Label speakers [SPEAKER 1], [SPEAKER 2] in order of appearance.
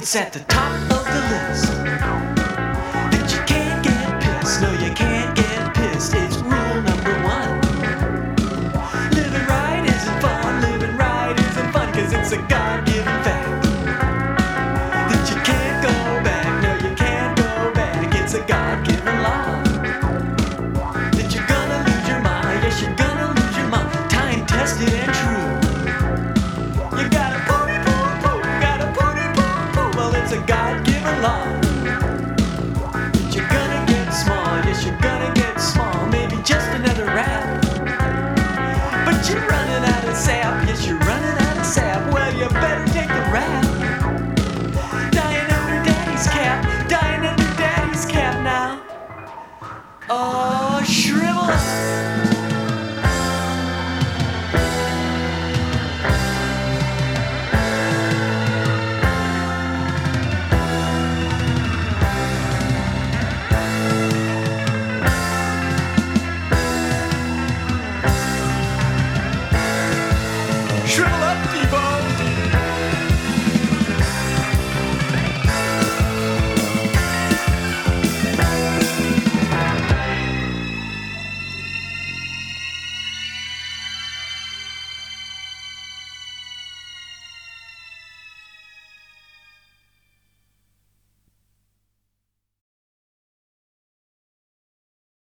[SPEAKER 1] It's at the top of the list that you can't get pissed. No, you can't get pissed. It's rule number one. Living right isn't fun. Living right isn't fun, 'cause it's a God-given fact that you can't go back. No, you can't go back. It's a God-given law that you're gonna lose your mind. Yes, you're gonna lose your mind. Time tested and true. You gotta put it, poo, poo. Gotta put it, poo, poo. Well, it's a God-given law.